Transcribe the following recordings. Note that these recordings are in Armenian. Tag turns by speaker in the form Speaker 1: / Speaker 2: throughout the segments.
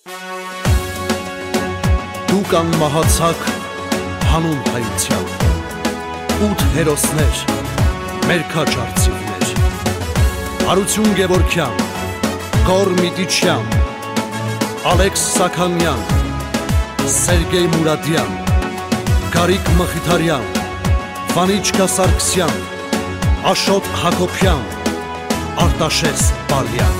Speaker 1: Դուք անմահացաք հանուն հայության, 8 հերոսներ, մեր քաջ արծիվներ, Հարություն Գևորգյան, Գոր Միտիչյան, Ալեքս Սաքանյան, Սերգեյ Մուրադյան, Գարիկ Մխիթարյան, Վանիչկա Սարգսյան, Աշոտ Հակոբյան, Արտաշես Բալյան։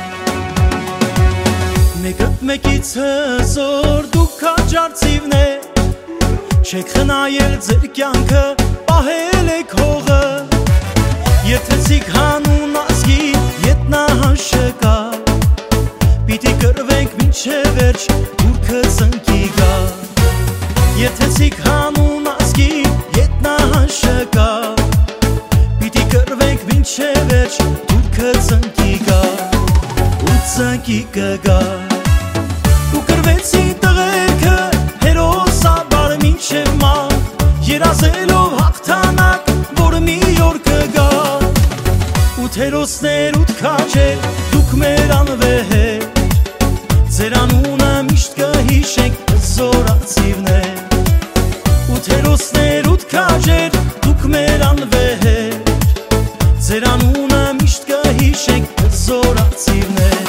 Speaker 2: Մեկըտ մեկից հզոր դուք քաջ արծիվներ, չեք խնայել ձեր կյանքը, պահել եք հողը, երթեցիք հանուն ազգի ետնահանշը կա, պիտի կռվենք մինչև վերջ դուրքը ծնկի գա, երթեցիք հանուն ազգի ետնահանշը կա, պիտի կռվենք մինչև վերջ դուրքը ծնկի գա, ու ծնկի կգա, ու կռվեցի տղերքը հերոսաբար մինչև մահ, երազելով հաղթանակ, որը մի օր կգա, ութ հերոսներ, ութ քաջեր, դուք մեր անվեհեր, ձեր անունը միշտ կհիշենք հզոր արծիվներ, ութ հերոսներ, ութ քաջեր, դուք մեր անվեհեր, ձեր անունը միշտ կհիշենք հզոր արծիվներ։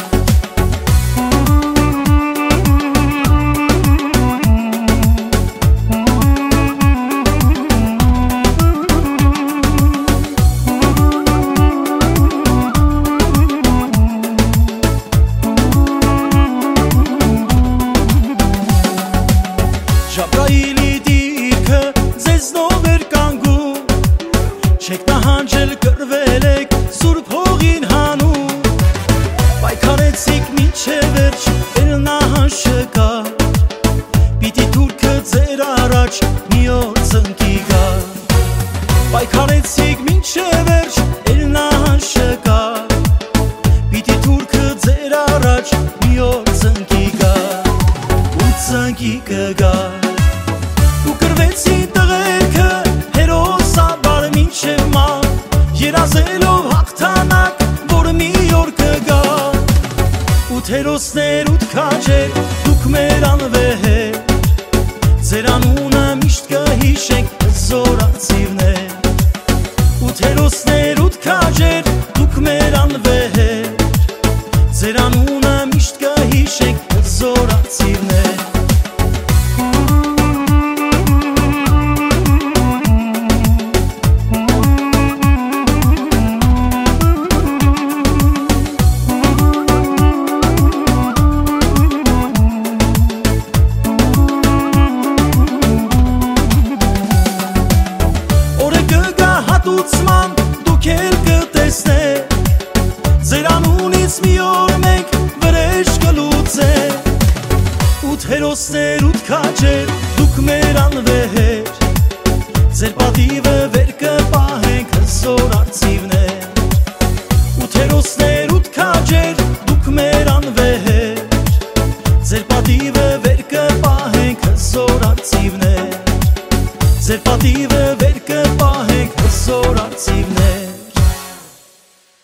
Speaker 2: Ջաբրայիլի դիրքը ձեզնով էր կանգում, չեք նահանջել կռվել եք սուրբ հողին հանում, պայքարեցիք մինչև վերջ էլ նահանջը կա, պիտի թուրքը ձեր առաջ մի օր ծնկի գա, պայքարեցիք մինչև վերջ էլ նահանջը կա, պիտի թուրքը ձեր առաջ մի օր ծնկի գա, ու ծնկի կգա, ու կռվեցի տղերքը հերոսաբար մինչև մահ, երազելով հաղթանակ, որը մի օր կգա, ութ հերոսներ, ութ քաջեր, դուք մեր անվեհեր, ձեր անունը միշտ կհիշենք հզոր արծիվներ, ութ հերոսներ, ութ քաջեր, դուք մեր անվեհեր, ձեր անունը միշտ կհիշենք հզոր արծիվներ։ Դուք էլ կտեսնեք, ձեր անունից մի օր մենք վրեժ կլուծենք, ութ հերոսներ, ութ քաջեր, դուք մեր անվեհեր,